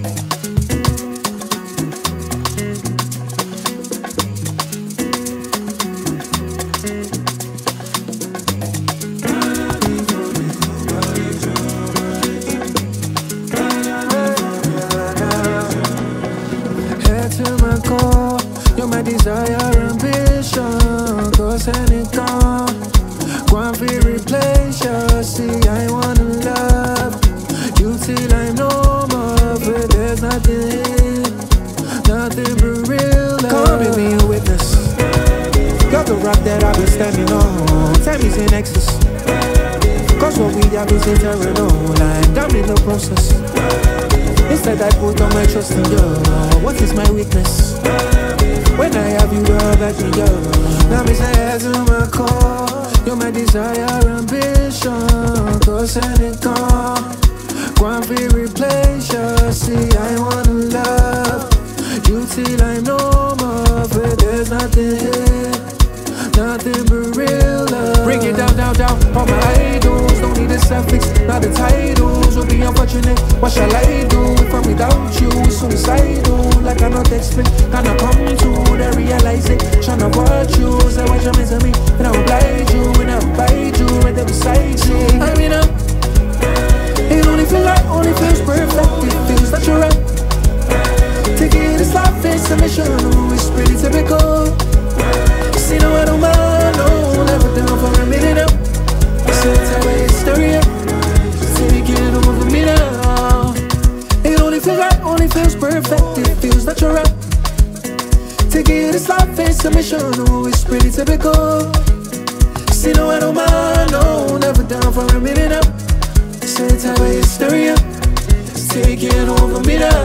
Desire, ambition, cause any gone. One feel replace you. See, I wanna love you till I'm no more. But there's nothing here, nothing but real love. Come be me a witness. You're the rock that I've been standing on. Time is in excess. Cause what we have is eternal. I'm down in the process. Instead I put all my trust in you. What is my weakness? When I have you, girl, back me up. Now me say yes to my core. You're my desire, ambition. Cause any gone. One feel replace you. See, I wanna love you till I'm no more. But there's nothing here, nothing but real love. Bring it down, down, down. All my idols don't need a suffix, not the titles. Will be unfortunate. What shall I do if I'm without you? It's suicidal. Like I not explain, cannot come to the realization of what you say. What you mean to me? And I oblige you, and I bite you, right there beside you. I mean, it only feels perfect. It feels natural. Taking this life is a mission. It's pretty typical. See, no, I don't mind. No, never down for a minute now. So tell me history. Take it over me now. It only feels right, only feels perfect. It feels natural. Take it this life is a mission. It's pretty typical. See, no, I don't mind. No, never down for a minute now. So tell me history. Take it over me now.